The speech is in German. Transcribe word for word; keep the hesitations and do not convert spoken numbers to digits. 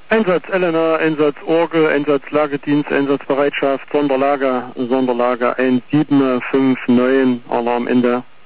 Einsatz Elena, Einsatz Orgel, Einsatz Lagedienst, Einsatzbereitschaft, Sonderlager, Sonderlager eins sieben fünf neun, Alarmende.